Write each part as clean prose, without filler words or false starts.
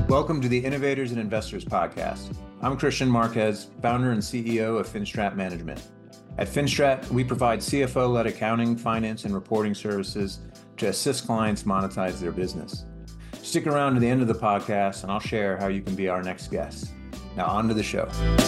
Welcome to the Innovators and Investors Podcast. I'm Christian Marquez, founder and CEO of Finstrat Management. At Finstrat, we provide CFO-led accounting, finance, and reporting services to assist clients monetize their business. Stick around to the end of the podcast, and I'll share how you can be our next guest. Now, on to the show.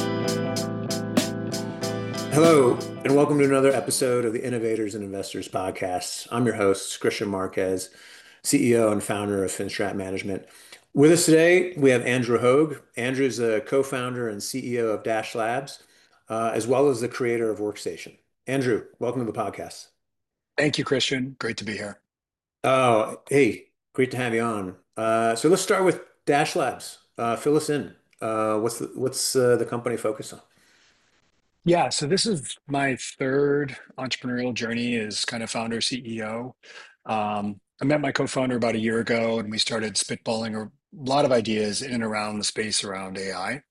Hello, and welcome to another episode of the Innovators and Investors Podcast. I'm your host, Christian Marquez, CEO and founder of Finstrat Management. With us today, we have Andrew Hogue. Andrew is a co-founder and CEO of Dash Labs, as well as the creator of Workstation. Andrew, welcome to the podcast. Thank you, Christian. Great to be here. Oh, hey, great to have you on. So let's start with Dash Labs. Fill us in. What's the company focus on? Yeah, so this is my third entrepreneurial journey as kind of founder CEO. I met my co-founder about a year ago, and we started spitballing a lot of ideas in and around the space around AI.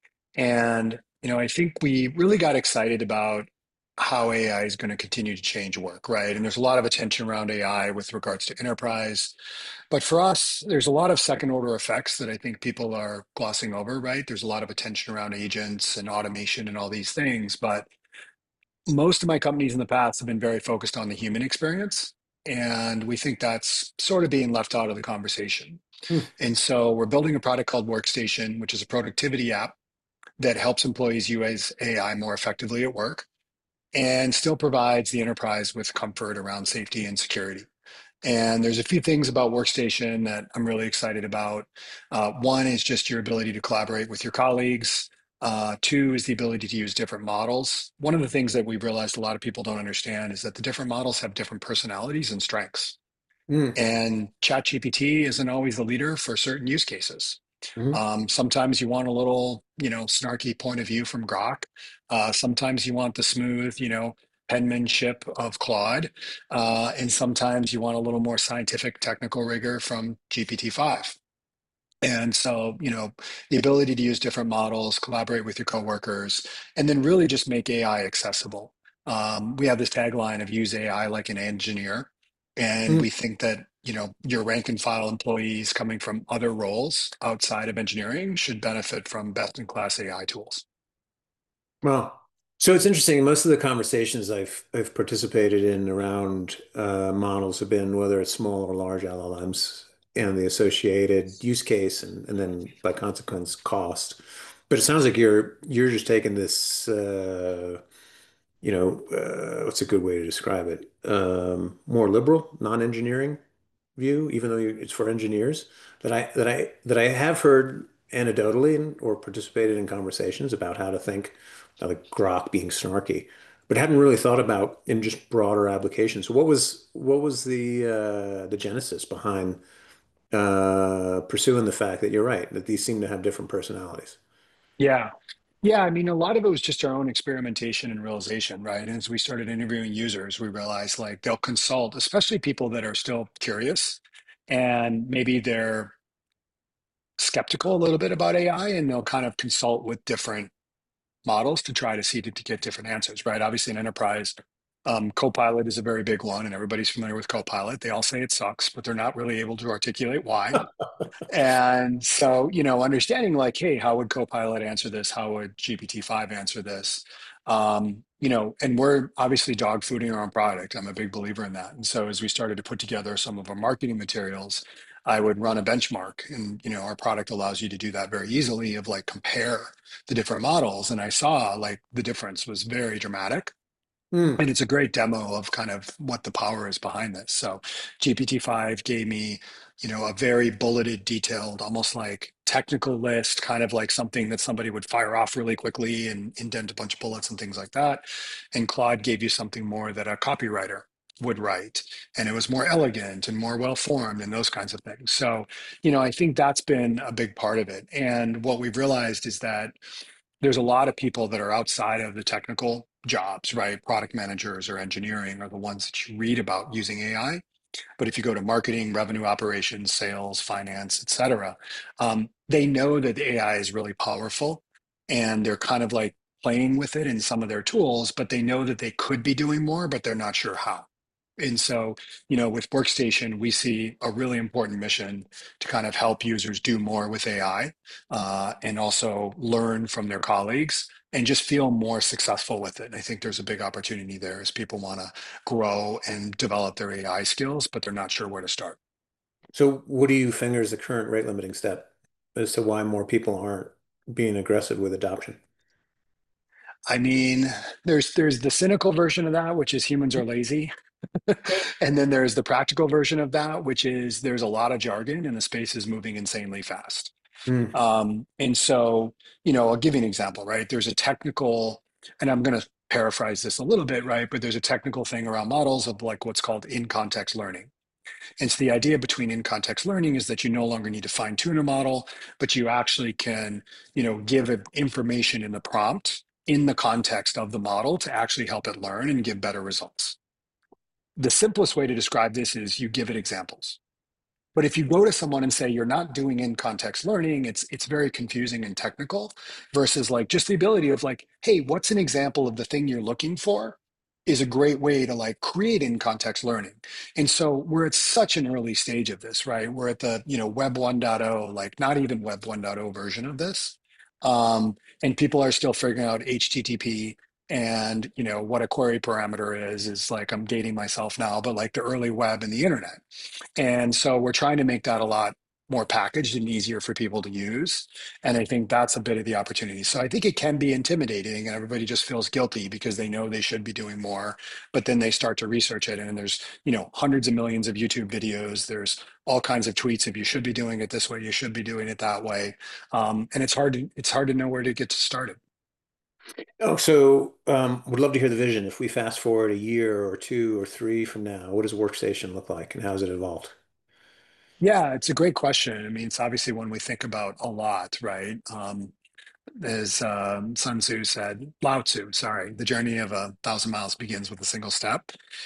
And, I think we really got excited about how AI is going to continue to change work, right? And there's a lot of attention around AI with regards to enterprise. But for us, there's a lot of second order effects that I think people are glossing over, right? There's a lot of attention around agents and automation and all these things. But most of my companies in the past have been very focused on the human experience. And we think that's sort of being left out of the conversation. Hmm. And so we're building a product called Workstation, which is a productivity app that helps employees use AI more effectively at work and still provides the enterprise with comfort around safety and security. And there's a few things about Workstation that I'm really excited about. One is just your ability to collaborate with your colleagues. Two is the ability to use different models. One of the things that we've realized a lot of people don't understand is that the different models have different personalities and strengths. Hmm. And ChatGPT isn't always the leader for certain use cases. Hmm. Sometimes you want a little, snarky point of view from Grok. Sometimes you want the smooth, penmanship of Claude. And sometimes you want a little more scientific technical rigor from GPT-5. And so, the ability to use different models, collaborate with your coworkers, and then really just make AI accessible. We have this tagline of use AI like an engineer. And Hmm. we think that, your rank and file employees coming from other roles outside of engineering should benefit from best in class AI tools. Well, so it's interesting. Most of the conversations I've participated in around models have been whether it's small or large LLMs and the associated use case and then by consequence cost. But it sounds like you're just taking this what's a good way to describe it? More liberal, non-engineering view, even though it's for engineers, that I have heard anecdotally or participated in conversations about how to think, like Grok being snarky, but hadn't really thought about in just broader applications. So what was the genesis behind pursuing the fact that you're right, that these seem to have different personalities? Yeah. Yeah. I mean, a lot of it was just our own experimentation and realization, right? And as we started interviewing users, we realized like they'll consult, especially people that are still curious and maybe they're skeptical a little bit about AI and they'll kind of consult with different models to try to see to get different answers, right? Obviously, in enterprise, Copilot is a very big one, and everybody's familiar with Copilot. They all say it sucks, but they're not really able to articulate why. And so, understanding like, hey, how would Copilot answer this? How would GPT-5 answer this? And we're obviously dog fooding our own product. I'm a big believer in that. And so as we started to put together some of our marketing materials, I would run a benchmark. And, our product allows you to do that very easily of like compare the different models. And I saw like the difference was very dramatic. Hmm. And it's a great demo of kind of what the power is behind this. So GPT-5 gave me, a very bulleted, detailed, almost like technical list, kind of like something that somebody would fire off really quickly and indent a bunch of bullets and things like that. And Claude gave you something more that a copywriter would write. And it was more elegant and more well-formed and those kinds of things. So, I think that's been a big part of it. And what we've realized is that there's a lot of people that are outside of the technical jobs, right? Product managers or engineering are the ones that you read about using AI. But if you go to marketing, revenue operations, sales, finance, et cetera, they know that the AI is really powerful and they're kind of like playing with it in some of their tools, but they know that they could be doing more, but they're not sure how. And so, with Workstation, we see a really important mission to kind of help users do more with AI, and also learn from their colleagues and just feel more successful with it. And I think there's a big opportunity there as people want to grow and develop their AI skills, but they're not sure where to start. So what do you figure is the current rate limiting step as to why more people aren't being aggressive with adoption? I mean, there's the cynical version of that, which is humans are lazy. And then there's the practical version of that, which is there's a lot of jargon and the space is moving insanely fast. Mm, And so, I'll give you an example, right? There's a technical, and I'm going to paraphrase this a little bit, right? But there's a technical thing around models of like what's called in context learning. And so the idea between in context learning is that you no longer need to fine tune a model, but you actually can, give it information in the prompt in the context of the model to actually help it learn and give better results. The simplest way to describe this is you give it examples. But if you go to someone and say you're not doing in context learning, it's very confusing and technical versus like just the ability of like, hey, what's an example of the thing you're looking for is a great way to like create in context learning. And so we're at such an early stage of this, right? We're at the, web 1.0, like not even web 1.0 version of this. And people are still figuring out HTTP and, what a query parameter is like I'm dating myself now, but like the early web and the internet. And so we're trying to make that a lot more packaged and easier for people to use. And I think that's a bit of the opportunity. So I think it can be intimidating and everybody just feels guilty because they know they should be doing more, but then they start to research it and there's, hundreds of millions of YouTube videos. There's all kinds of tweets of you should be doing it this way, you should be doing it that way. And it's hard to know where to get started. Oh, so would love to hear the vision. If we fast forward a year or two or three from now, what does Workstation look like and how has it evolved? Yeah, it's a great question. I mean, it's obviously one we think about a lot, right? As Sun Tzu said, Lao Tzu, sorry, the journey of 1,000 miles begins with a single step.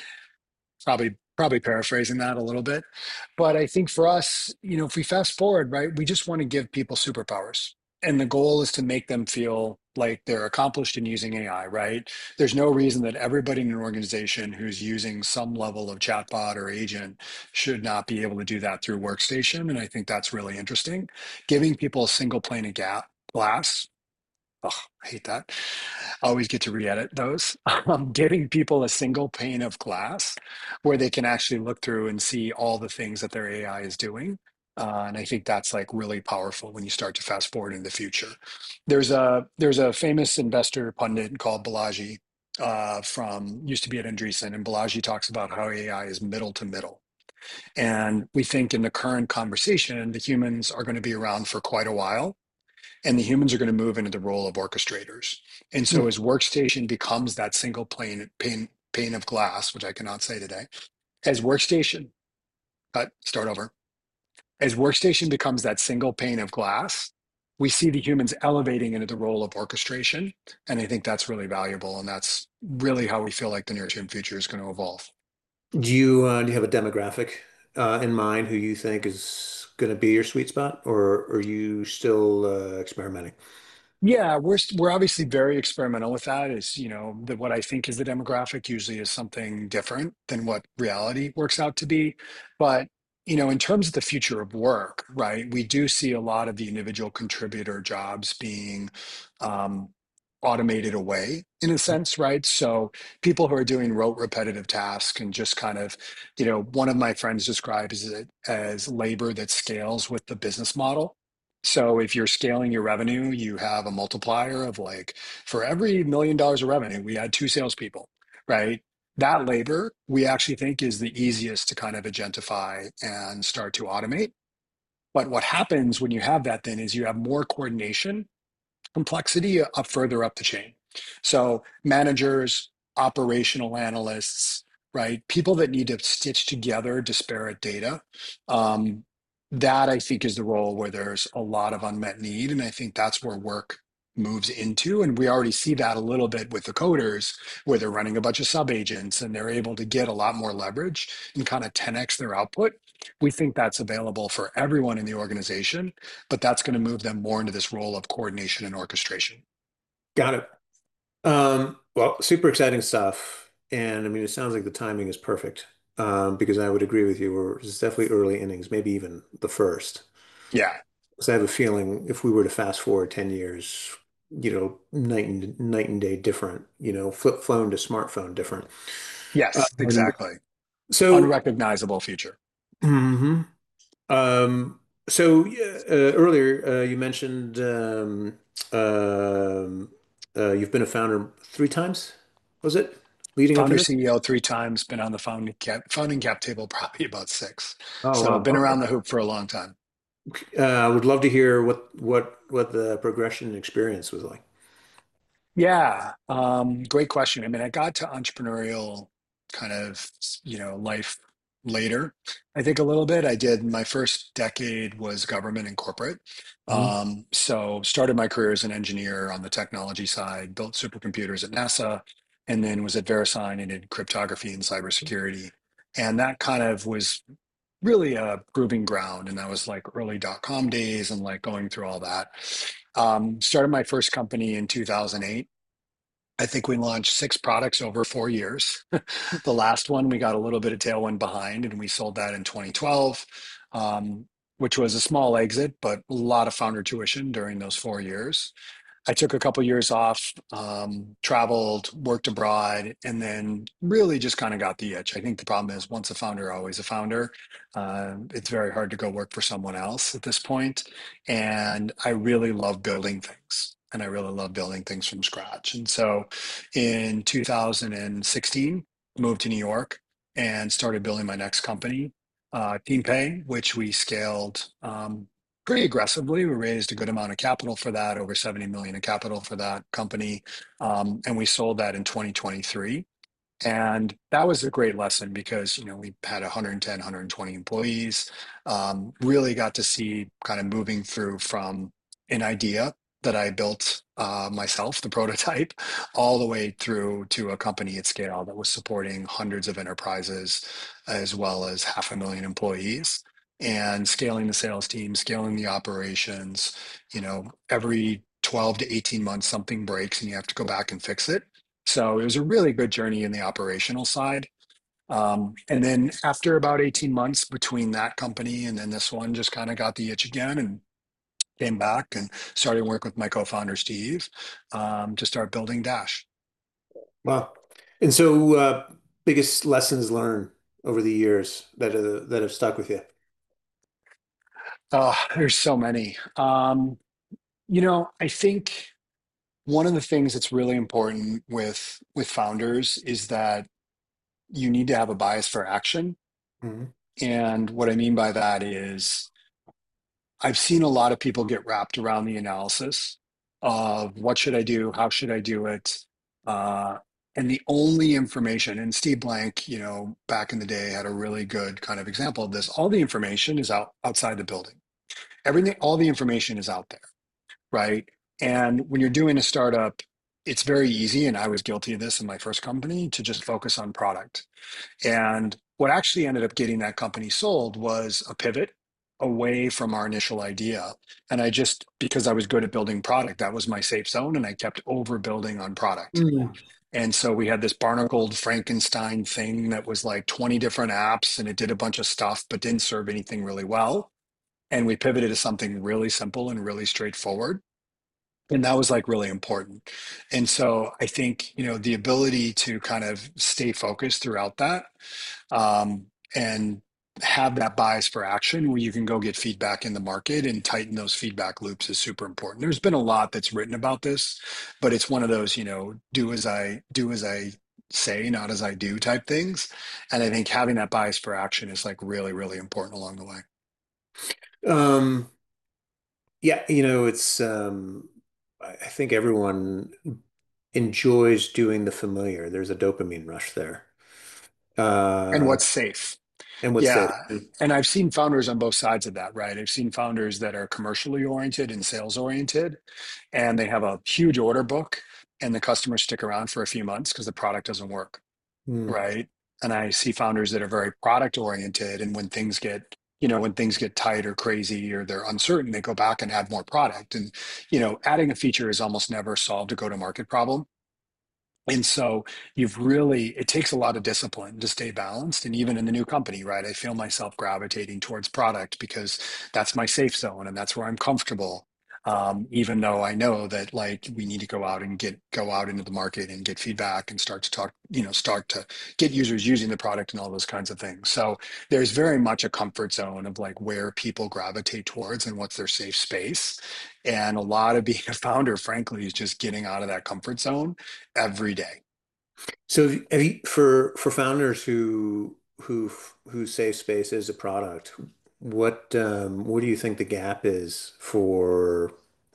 Probably paraphrasing that a little bit. But I think for us, if we fast forward, right, we just want to give people superpowers. And the goal is to make them feel like they're accomplished in using AI, right? There's no reason that everybody in an organization who's using some level of chatbot or agent should not be able to do that through Workstation. And I think that's really interesting. Giving people a single pane of glass. Oh, I hate that. I always get to re-edit those. Giving people a single pane of glass where they can actually look through and see all the things that their AI is doing. And I think that's like really powerful when you start to fast forward in the future. There's a famous investor pundit called Balaji, from used to be at Andreessen, and Balaji talks about how AI is middle to middle. And we think in the current conversation, the humans are going to be around for quite a while and the humans are going to move into the role of orchestrators. And so Hmm. as workstation becomes that single pane of glass, which I cannot say today, as workstation, start over, as workstation becomes that single pane of glass, we see the humans elevating into the role of orchestration. And I think that's really valuable. And that's really how we feel like the near term future is going to evolve. Do you have a demographic in mind who you think is going to be your sweet spot, or are you still experimenting? Yeah, we're obviously very experimental with that. Is that what I think is the demographic usually is something different than what reality works out to be. But in terms of the future of work, right, we do see a lot of the individual contributor jobs being um, automated away in a sense, right? So people who are doing rote repetitive tasks and just kind of, one of my friends describes it as labor that scales with the business model. So if you're scaling your revenue, you have a multiplier of like, for every $1 million of revenue, we had two salespeople, right? That labor we actually think is the easiest to kind of agentify and start to automate. But what happens when you have that then is you have more coordination complexity up further up the chain. So managers, operational analysts, right? People that need to stitch together disparate data. Um, that I think is the role where there's a lot of unmet need. And I think that's where work moves into. And we already see that a little bit with the coders, where they're running a bunch of sub agents and they're able to get a lot more leverage and kind of 10x their output. We think that's available for everyone in the organization, but that's going to move them more into this role of coordination and orchestration. Got it. Well, super exciting stuff. And I mean, it sounds like the timing is perfect. because I would agree with you. It's definitely early innings, maybe even the first. Yeah. So I have a feeling if we were to fast forward 10 years, night and day different, flip phone to smartphone different. Yes, Um, exactly. so, Unrecognizable future. mhm. Yeah, earlier you mentioned um, you've been a founder 3 times, was it? Leading up to Founder this? CEO 3 times, been on the founding cap table probably about six. Oh, So wow. been Okay. around the hoop for a long time. I would love to hear what the progression experience was like. Yeah, great question. I mean, I got to entrepreneurial kind of, life later. I think a little bit. I did my first decade was government and corporate. Mhm. So started my career as an engineer on the technology side, built supercomputers at NASA, and then was at VeriSign and did cryptography and cybersecurity. And that kind of was really a proving ground. And that was like early .com days and like going through all that. Started my first company in 2008. I think we launched 6 products over 4 years. The last one, we got a little bit of tailwind behind, and we sold that in 2012, um, which was a small exit, but a lot of founder tuition during those 4 years. I took a couple years off, traveled, worked abroad, and then really just kind of got the itch. I think the problem is once a founder, always a founder. It's very hard to go work for someone else at this point. And I really love building things. And I really love building things from scratch. And so in 2016, moved to New York and started building my next company, TeamPay, which we scaled pretty aggressively. We raised a good amount of capital for that, over 70 million in capital for that company. And we sold that in 2023. And that was a great lesson because, we had 110, 120 employees, really got to see kind of moving through from an idea that I built myself, the prototype, all the way through to a company at scale that was supporting hundreds of enterprises as well as 500,000 employees and scaling the sales team, scaling the operations. Every 12 to 18 months, something breaks and you have to go back and fix it. So it was a really good journey in the operational side. And then after about 18 months between that company and then this one, just kind of got the itch again and came back and started working with my co-founder, Steve, to start building Dash. Wow. And so, biggest lessons learned over the years that have stuck with you. Oh, there's so many. I think one of the things that's really important with founders is that you need to have a bias for action. Mhm. And what I mean by that is I've seen a lot of people get wrapped around the analysis of what should I do, how should I do it, uh, and the only information. And Steve Blank, back in the day, had a really good kind of example of this. All the information is outside the building. Everything, all the information is out there, right? And when you're doing a startup, it's very easy, and I was guilty of this in my first company, to just focus on product. And what actually ended up getting that company sold was a pivot away from our initial idea. And I just, because I was good at building product, that was my safe zone. And I kept overbuilding on product. Mm. And so we had this barnacled Frankenstein thing that was like 20 different apps and it did a bunch of stuff, but didn't serve anything really well. And we pivoted to something really simple and really straightforward. And that was like really important. And so I think, the ability to kind of stay focused throughout that, and have that bias for action where you can go get feedback in the market and tighten those feedback loops is super important. There's been a lot that's written about this, but it's one of those, do as I say, not as I do type things. And I think having that bias for action is like really, really important along the way. Um, yeah, it's I think everyone enjoys doing the familiar. There's a dopamine rush there. And Uh, what's safe. and what's Yeah. safe. And I've seen founders on both sides of that, right? I've seen founders that are commercially oriented and sales oriented, and they have a huge order book, and the customers stick around for a few months because the product doesn't work, Mm. right? And I see founders that are very product oriented, and when things get tight or crazy or they're uncertain, they go back and add more product. And, adding a feature is almost never solved a go to market problem. And so you've really, it takes a lot of discipline to stay balanced. And even in the new company, right, I feel myself gravitating towards product because that's my safe zone and that's where I'm comfortable. Even though I know that like we need to go out and go out into the market and get feedback and start to talk, start to get users using the product and all those kinds of things. So there's very much a comfort zone of like where people gravitate towards and what's their safe space. And a lot of being a founder, frankly, is just getting out of that comfort zone every day. So have you, for founders who safe space is a product, what do you think the gap is for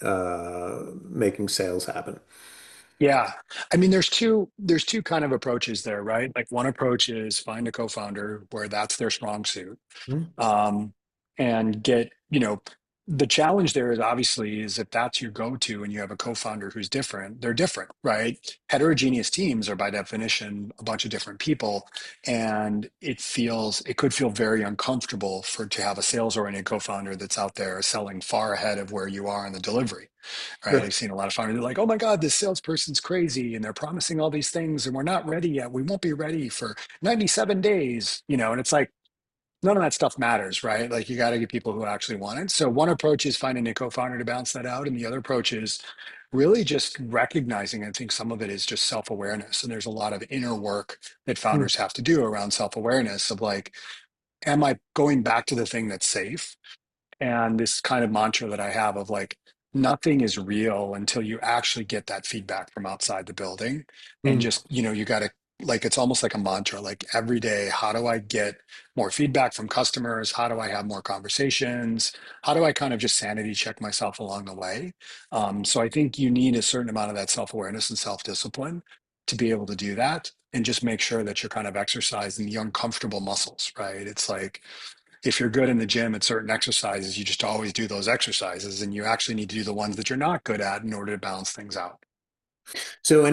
making sales happen? Yeah. I mean, there's two kind of approaches there, right? Like one approach is find a co-founder where that's their strong suit. Hmm. Um, and the challenge there is obviously is if that's your go-to and you have a co-founder who's different, they're different, right? Heterogeneous teams are by definition a bunch of different people, and it could feel very uncomfortable to have a sales-oriented co-founder that's out there selling far ahead of where you are in the delivery, right? Sure. I've seen a lot of founders, they're like, oh my God, this salesperson's crazy and they're promising all these things and we're not ready yet. We won't be ready for 97 days, and it's like, none of that stuff matters, right? Like you got to get people who actually want it. So one approach is finding a co-founder to balance that out. And the other approach is really just recognizing, I think some of it is just self-awareness. And there's a lot of inner work that Hmm. founders have to do around self-awareness of like, am I going back to the thing that's safe? And this kind of mantra that I have of like, nothing is real until you actually get that feedback from outside the building. And Hmm. just, you got to, like, it's almost like a mantra, like every day, how do I get more feedback from customers? How do I have more conversations? How do I kind of just sanity check myself along the way? So I think you need a certain amount of that self awareness and self discipline to be able to do that. And just make sure that you're kind of exercising the uncomfortable muscles, right? It's like, if you're good in the gym at certain exercises, you just always do those exercises, and you actually need to do the ones that you're not good at in order to balance things out. So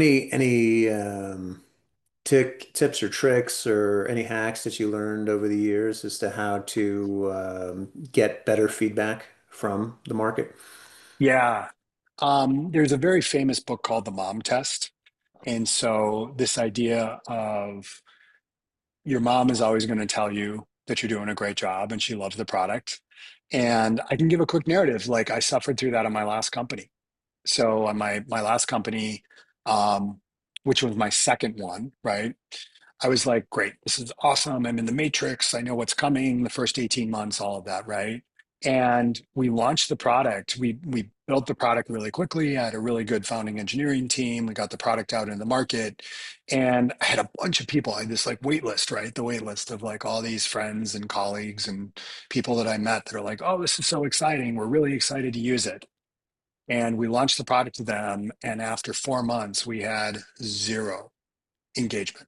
any tips or tricks or any hacks that you learned over the years as to how to get better feedback from the market? Yeah. There's a very famous book called The Mom Test. And so, this idea of your mom is always going to tell you that you're doing a great job and she loves the product. And I can give a quick narrative. Like, I suffered through that on my last company. So, on my last company, um, which was my second one, right? I was like, great, this is awesome. I'm in the matrix. I know what's coming, the first 18 months, all of that, right? And we launched the product. We built the product really quickly. I had a really good founding engineering team. We got the product out in the market. And I had a bunch of people. I had this like wait list, right? The wait list of like all these friends and colleagues and people that I met that are like, oh, this is so exciting. We're really excited to use it. And we launched the product to them. And after 4 months, we had zero engagement.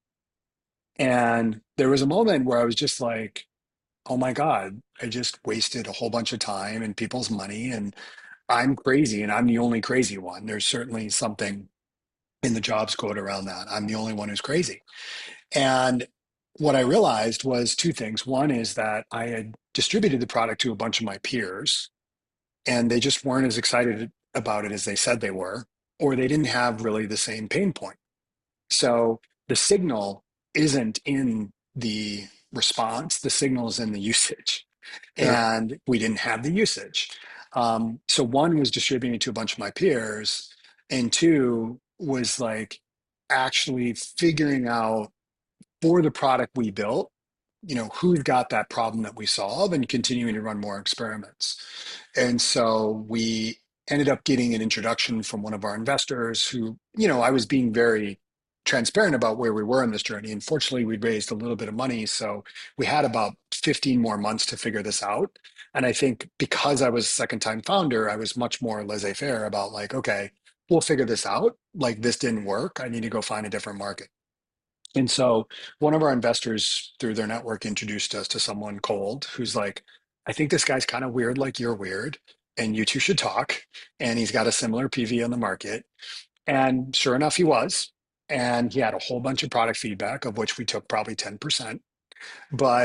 And there was a moment where I was just like, oh my God, I just wasted a whole bunch of time and people's money. And I'm crazy and I'm the only crazy one. There's certainly something in the jobs code around that. I'm the only one who's crazy. And what I realized was two things. One is that I had distributed the product to a bunch of my peers and they just weren't as excited about it as they said they were, or they didn't have really the same pain point. So the signal isn't in the response, the signal is in the usage. Sure. And we didn't have the usage. So one was distributing it to a bunch of my peers, and two was like actually figuring out for the product we built, who's got that problem that we solve and continuing to run more experiments. And so we ended up getting an introduction from one of our investors who, I was being very transparent about where we were in this journey. Unfortunately, we'd raised a little bit of money. So we had about 15 more months to figure this out. And I think because I was a second time founder, I was much more laissez faire about like, okay, we'll figure this out. Like this didn't work. I need to go find a different market. And so one of our investors through their network introduced us to someone cold who's like, I think this guy's kind of weird, like you're weird, and you two should talk. And he's got a similar PV on the market. And sure enough, he was. And he had a whole bunch of product feedback, of which we took probably 10%. But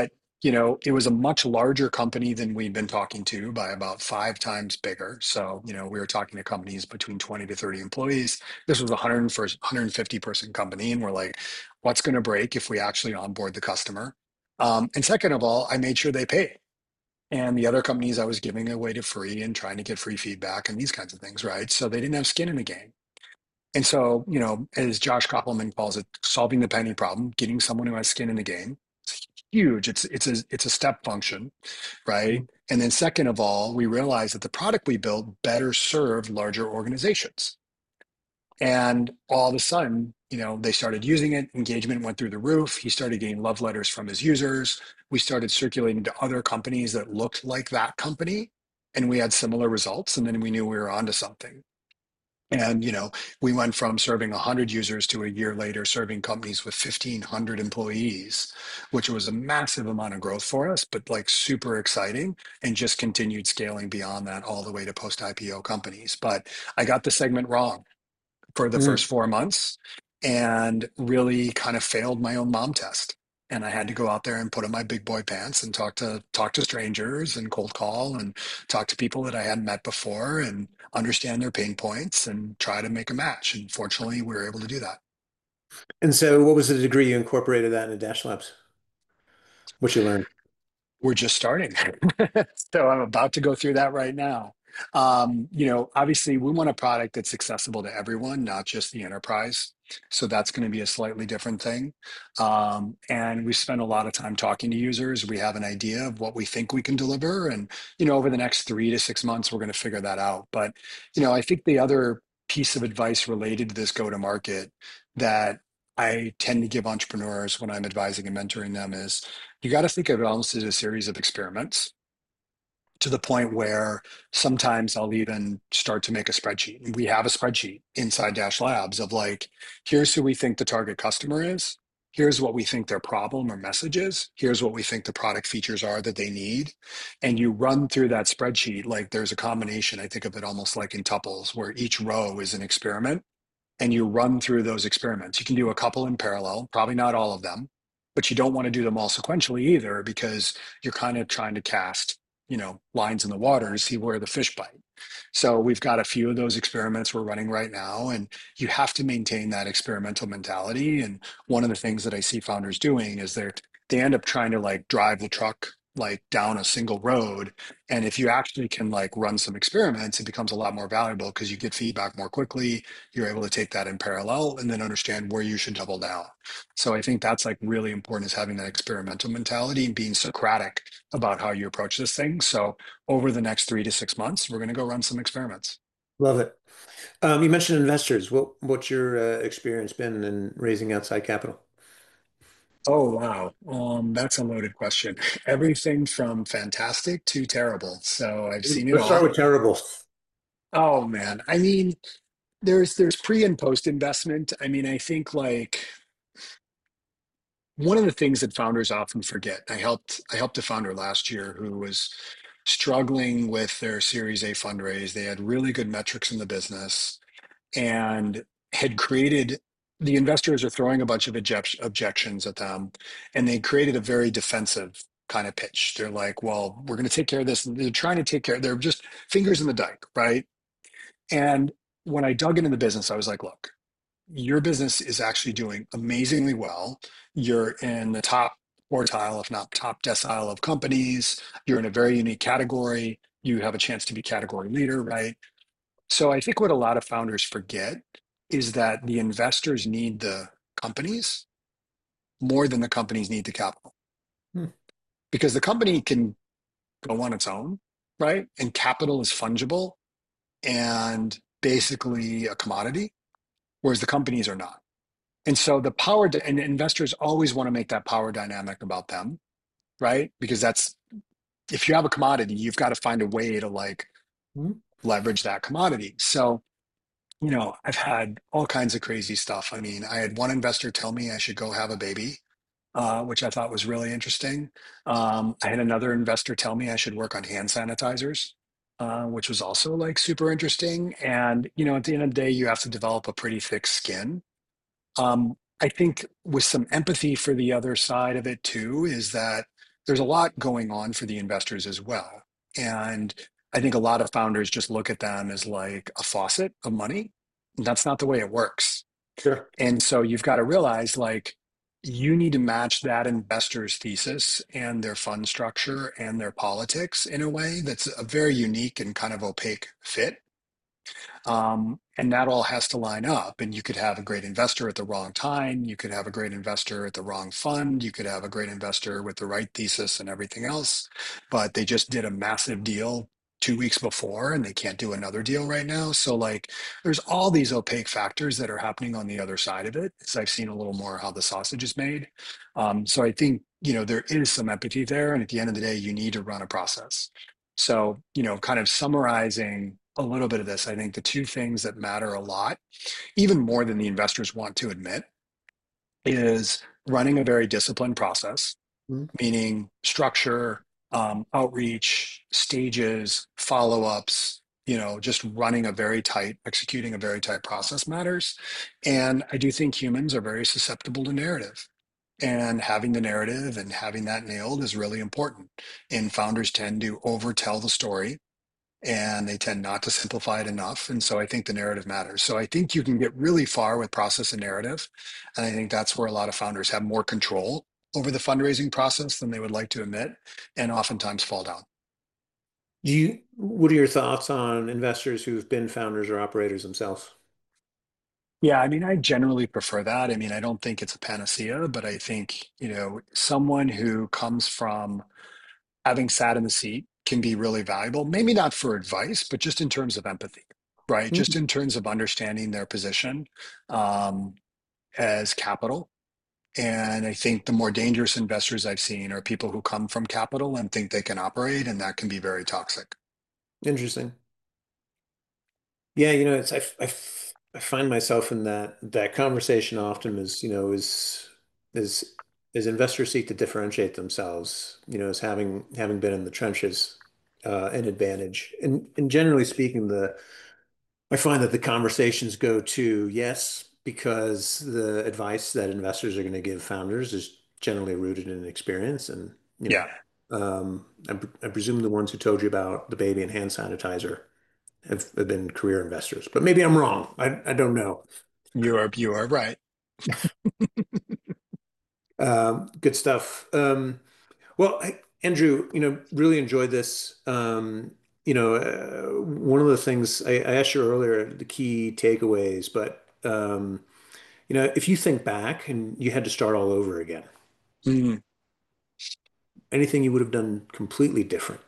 it was a much larger company than we'd been talking to by about 5 times bigger. So, we were talking to companies between 20 to 30 employees. This was a 150 person company. And we're like, what's going to break if we actually onboard the customer? And second of all, I made sure they paid. And the other companies I was giving away to free and trying to get free feedback and these kinds of things, right? So they didn't have skin in the game. And so, as Josh Koppelman calls it, solving the penny problem, getting someone who has skin in the game, it's huge. It's a step function, right? Mhm. And then second of all, we realized that the product we built better served larger organizations. And all of a sudden, they started using it. Engagement went through the roof. He started getting love letters from his users. We started circulating to other companies that looked like that company, and we had similar results. And then we knew we were onto something. And, we went from serving 100 users to a year later serving companies with 1,500 employees, which was a massive amount of growth for us, but like super exciting, and just continued scaling beyond that all the way to post IPO companies. But I got the segment wrong for the first Mm. 4 months and really kind of failed my own mom test. And I had to go out there and put on my big boy pants and talk to strangers and cold call and talk to people that I hadn't met before and understand their pain points and try to make a match. And fortunately, we were able to do that. And so what was the degree you incorporated that into Dash Labs? What you learned? We're just starting. So I'm about to go through that right now. Obviously, we want a product that's accessible to everyone, not just the enterprise. So that's going to be a slightly different thing. And we spend a lot of time talking to users. We have an idea of what we think we can deliver. And, over the next 3 to 6 months, we're going to figure that out. But, I think the other piece of advice related to this go to market that I tend to give entrepreneurs when I'm advising and mentoring them is you got to think of it almost as a series of experiments to the point where sometimes I'll even start to make a spreadsheet. We have a spreadsheet inside Dash Labs of like, here's who we think the target customer is. Here's what we think their problem or message is. Here's what we think the product features are that they need. And you run through that spreadsheet like there's a combination. I think of it almost like in tuples, where each row is an experiment and you run through those experiments. You can do a couple in parallel, probably not all of them, but you don't want to do them all sequentially either because you're kind of trying to cast, lines in the water to see where the fish bite. So we've got a few of those experiments we're running right now, and you have to maintain that experimental mentality. And one of the things that I see founders doing is they end up trying to like drive the truck like down a single road. And if you actually can like run some experiments, it becomes a lot more valuable because you get feedback more quickly. You're able to take that in parallel and then understand where you should double down. So I think that's like really important, is having that experimental mentality and being Socratic about how you approach this thing. So over the next 3 to 6 months, we're going to go run some experiments. Love it. You mentioned investors. What's your experience been in raising outside capital? Oh, wow. That's a loaded question. Everything from fantastic to terrible. So I've seen it Let's start all. with terrible. Oh man. I mean, there's pre and post investment. I mean, I think like one of the things that founders often forget. I helped a founder last year who was struggling with their Series A fundraise. They had really good metrics in the business and had created, the investors are throwing a bunch of objections at them, and they created a very defensive kind of pitch. They're like, well, we're going to take care of this. And they're trying to take care, they're just fingers in the dike, right? And when I dug into the business, I was like, look, your business is actually doing amazingly well. You're in the top quartile, if not top decile of companies. You're in a very unique category. You have a chance to be category leader, right? So I think what a lot of founders forget is that the investors need the companies more than the companies need the capital, Hmm. because the company can go on its own, right? And capital is fungible and basically a commodity, whereas the companies are not. And so and investors always want to make that power dynamic about them, right? Because if you have a commodity, you've got to find a way to like Hmm. leverage that commodity. So I've had all kinds of crazy stuff. I mean, I had one investor tell me I should go have a baby, which I thought was really interesting. I had another investor tell me I should work on hand sanitizers, which was also like super interesting. And, at the end of the day, you have to develop a pretty thick skin. I think with some empathy for the other side of it too, is that there's a lot going on for the investors as well. And I think a lot of founders just look at them as like a faucet of money. That's not the way it works. Sure. And so you've got to realize like you need to match that investor's thesis and their fund structure and their politics in a way that's a very unique and kind of opaque fit. And that all has to line up. And you could have a great investor at the wrong time. You could have a great investor at the wrong fund. You could have a great investor with the right thesis and everything else. But they just did a massive deal 2 weeks before and they can't do another deal right now. So, like, there's all these opaque factors that are happening on the other side of it. As I've seen a little more how the sausage is made. So, I think, there is some empathy there. And at the end of the day, you need to run a process. So, kind of summarizing a little bit of this, I think the two things that matter a lot, even more than the investors want to admit, is running a very disciplined process, Mhm. meaning structure, outreach, stages, follow ups, just running a very tight, executing a very tight process matters. And I do think humans are very susceptible to narrative. And having the narrative and having that nailed is really important. And founders tend to overtell the story and they tend not to simplify it enough. And so I think the narrative matters. So I think you can get really far with process and narrative. And I think that's where a lot of founders have more control over the fundraising process than they would like to admit, and oftentimes fall down. What are your thoughts on investors who've been founders or operators themselves? Yeah, I mean, I generally prefer that. I mean, I don't think it's a panacea, but I think, someone who comes from having sat in the seat can be really valuable. Maybe not for advice, but just in terms of empathy, right? Just Mhm. in terms of understanding their position um, as capital. And I think the more dangerous investors I've seen are people who come from capital and think they can operate, and that can be very toxic. Interesting. Yeah, I find myself in that conversation often as, as as investors seek to differentiate themselves, as having been in the trenches, an advantage. And generally speaking, the I find that the conversations go to yes, because the advice that investors are going to give founders is generally rooted in experience. And, Yeah, I presume the ones who told you about the baby and hand sanitizer have been career investors, but maybe I'm wrong. I don't know. you are right. Good stuff. Andrew, really enjoyed this. One of the things I asked you earlier, the key takeaways, but if you think back and you had to start all over again, Mm, anything you would have done completely different?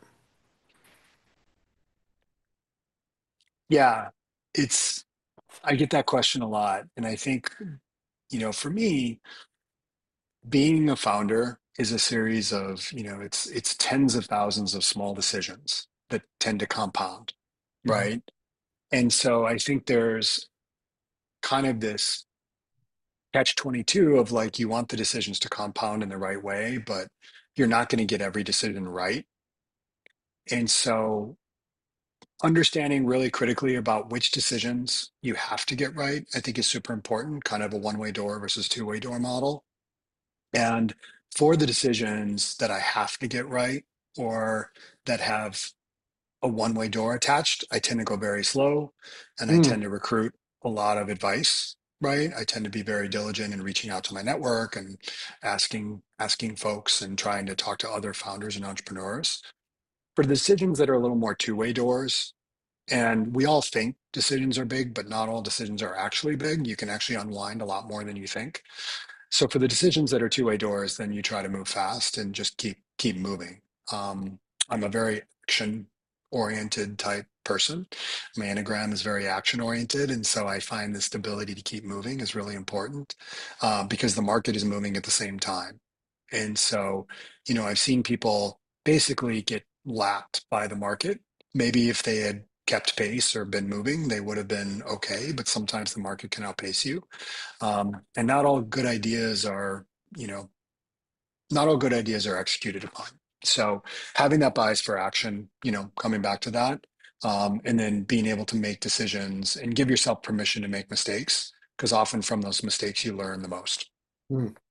yeah, it's I get that question a lot, and I think for me, being a founder is a series of it's tens of thousands of small decisions that tend to compound, Mhm. right? And so I think there's kind of this catch 22 of like you want the decisions to compound in the right way, but you're not going to get every decision right. And so understanding really critically about which decisions you have to get right, I think is super important, kind of a one-way door versus two-way door model. And for the decisions that I have to get right or that have a one-way door attached, I tend to go very slow and I Mm. tend to recruit a lot of advice, right? I tend to be very diligent in reaching out to my network and asking folks and trying to talk to other founders and entrepreneurs. For the decisions that are a little more two-way doors, and we all think decisions are big, but not all decisions are actually big. You can actually unwind a lot more than you think. So for the decisions that are two-way doors, then you try to move fast and just keep moving. Um, I'm a very action oriented type person. My Enneagram is very action oriented, and so I find this ability to keep moving is really important because the market is moving at the same time. And so, I've seen people basically get lapped by the market. Maybe if they had kept pace or been moving, they would have been okay. But sometimes the market can outpace you. And not all good ideas are, you know, not all good ideas are executed upon. So having that bias for action, coming back to that, and then being able to make decisions and give yourself permission to make mistakes, because often from those mistakes you learn the most. Mm.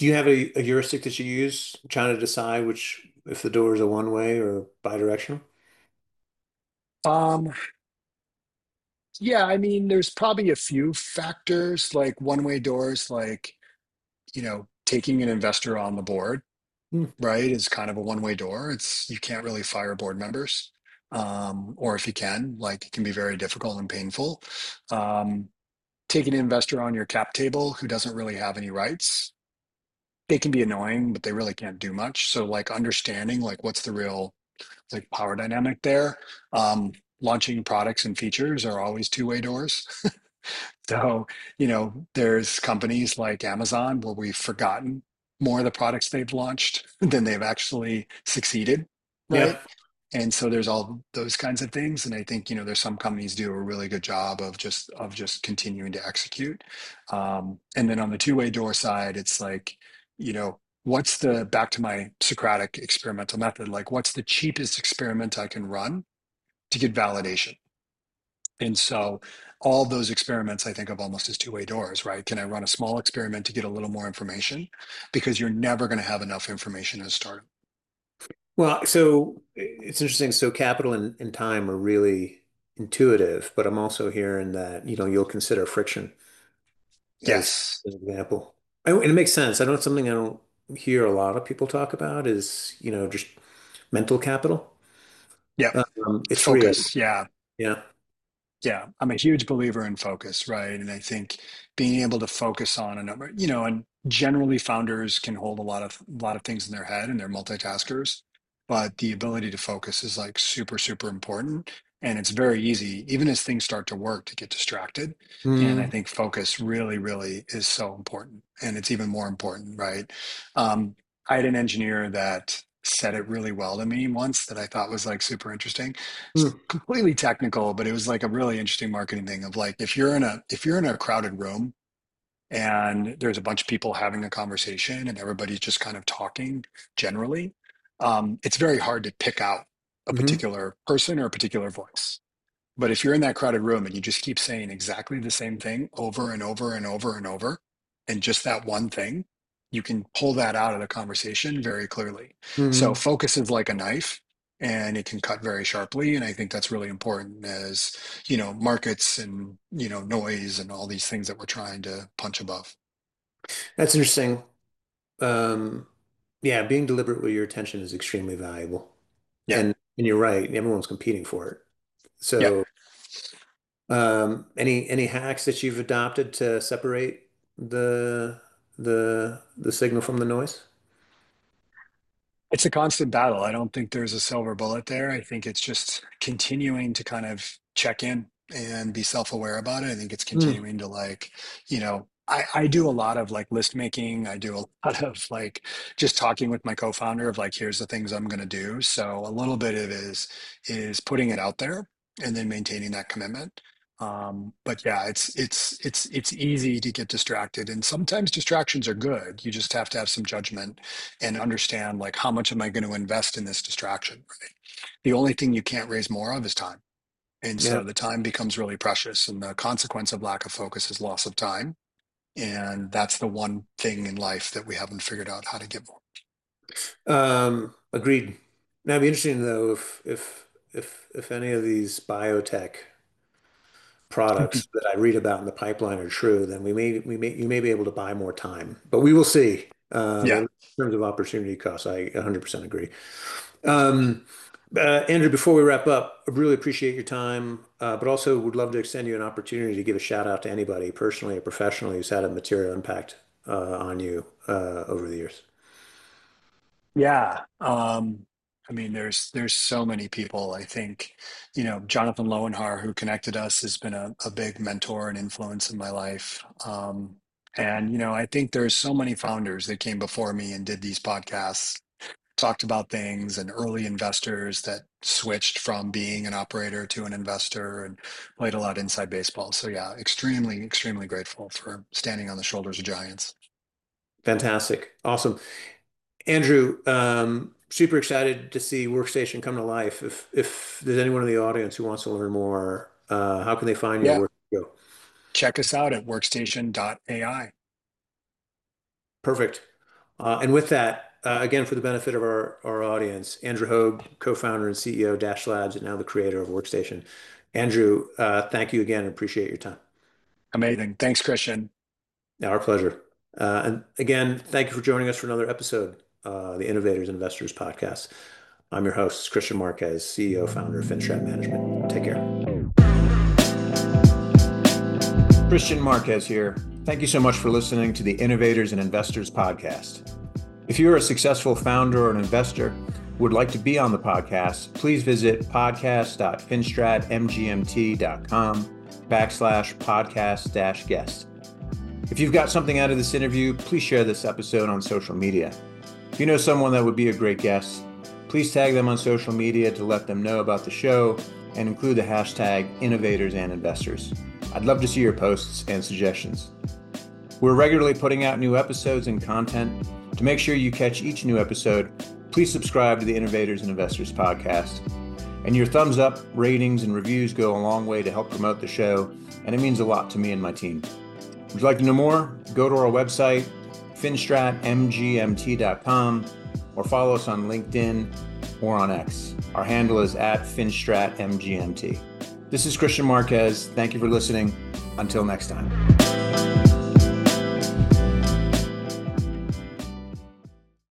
Do you have a heuristic that you use trying to decide which if the door is a one way or bi-directional? Um, yeah, I mean, there's probably a few factors like one-way doors, like, taking an investor on the board, Hmm. right, is kind of a one-way door. It's you can't really fire board members. Or if you can, like it can be very difficult and painful. Um, Taking an investor on your cap table who doesn't really have any rights, they can be annoying, but they really can't do much. So like understanding like what's the real like power dynamic there. Um, Launching products and features are always two-way doors. So, there's companies like Amazon where we've forgotten more of the products they've launched than they've actually succeeded, Yeah. right? And so there's all those kinds of things. And I think, there's some companies do a really good job of just continuing to execute. And then on the two-way door side, it's like, what's the back to my Socratic experimental method, like what's the cheapest experiment I can run to get validation? And so all those experiments I think of almost as two-way doors, right? Can I run a small experiment to get a little more information? Because you're never going to have enough information to start. Well, so it's interesting. So capital and time are really intuitive, but I'm also hearing that, you'll consider friction as Yes. an example. And it makes sense. I know it's something I don't hear a lot of people talk about is, just mental capital. Yep. It's real. Focus. Yeah. Yeah. Yeah, I'm a huge believer in focus, right? And I think being able to focus on a number, and generally founders can hold a lot of things in their head and they're multitaskers, but the ability to focus is like super, super important. And it's very easy, even as things start to work, to get distracted. And I Mm, think focus really, really is so important. And it's even more important, right? I had an engineer that said it really well to me once that I thought was like super interesting, mm, completely technical, but it was like a really interesting marketing thing of like if you're in a crowded room and there's a bunch of people having a conversation and everybody's just kind of talking generally, it's very hard to pick out a mhm, particular person or a particular voice. But if you're in that crowded room and you just keep saying exactly the same thing over and over and over and over, and just that one thing, you can pull that out of the conversation very clearly. So mhm. focus is like a knife and it can cut very sharply. And I think that's really important as, markets and, noise and all these things that we're trying to punch above. That's interesting. Um, yeah, being deliberate with your attention is extremely valuable. Yeah. And you're right, everyone's competing for it. Yeah. So, any hacks that you've adopted to separate the signal from the noise? It's a constant battle. I don't think there's a silver bullet there. I think it's just continuing to kind of check in and be self-aware about it. I think it's Mm, continuing to like, I do a lot of like list making. I do a lot of like just talking with my co-founder of like, here's the things I'm going to do. So a little bit of it is putting it out there and then maintaining that commitment. But yeah, it's easy to get distracted, and sometimes distractions are good. You just have to have some judgment and understand like how much am I going to invest in this distraction, right? The only thing you can't raise more of is time. And yeah. so the time becomes really precious. And the consequence of lack of focus is loss of time. And that's the one thing in life that we haven't figured out how to get more. Agreed. Now, it'd be interesting though if any of these biotech products that I read about in the pipeline are true, then you may be able to buy more time, but we will see. But Yeah. in terms of opportunity costs, I 100% agree. Um, Andrew, before we wrap up, I really appreciate your time, but also would love to extend you an opportunity to give a shout out to anybody, personally or professionally, who's had a material impact on you over the years. Yeah. I mean, there's so many people. I think, Jonathan Lowenhar, who connected us, has been a big mentor and influence in my life. And I think there's so many founders that came before me and did these podcasts, talked about things, and early investors that switched from being an operator to an investor and played a lot inside baseball. So yeah, extremely, extremely grateful for standing on the shoulders of giants. Fantastic. Awesome. Andrew, super excited to see Workstation come to life. If there's anyone in the audience who wants to learn more, how can they find you or Yeah, where to go? check us out at workstation.ai. Perfect. And with that, again, for the benefit of our audience, Andrew Hogue, co-founder and CEO of Dash Labs, and now the creator of Workstation. Andrew, thank you again and appreciate your time. Amazing. Thanks, Christian. Our pleasure. And again, thank you for joining us for another episode, the Innovators and Investors Podcast. I'm your host, Christian Marquez, CEO, founder of FinStrat Management. Take care. Christian Marquez here. Thank you so much for listening to the Innovators and Investors Podcast. If you're a successful founder or an investor who would like to be on the podcast, please visit podcast.finstratmgmt.com/podcast-guest. If you've got something out of this interview, please share this episode on social media. If you know someone that would be a great guest, please tag them on social media to let them know about the show and include the hashtag Innovators and Investors. I'd love to see your posts and suggestions. We're regularly putting out new episodes and content. To make sure you catch each new episode, please subscribe to the Innovators and Investors Podcast. And your thumbs up, ratings, and reviews go a long way to help promote the show, and it means a lot to me and my team. Would you like to know more? Go to our website, finstratmgmt.com, or follow us on LinkedIn or on X. Our handle is @finstratmgmt. This is Christian Marquez. Thank you for listening. Until next time.